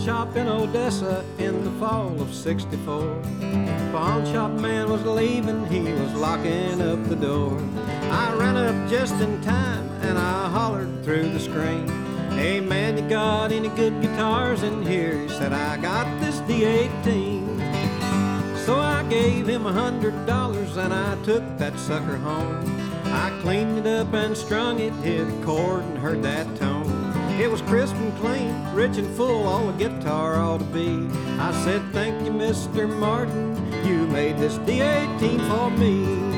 shop in Odessa in the fall of '64. The pawn shop man was leaving, he was locking up the door. I ran up just in time and I hollered through the screen, "Hey man, you got any good guitars in here?" He said, "I got this D18. So I gave him $100 and I took that sucker home. I cleaned it up and strung it, hit a chord and heard that tone. It was crisp and clean, rich and full, all a guitar ought to be. I said, "Thank you, Mr. Martin, you made this D18 for me."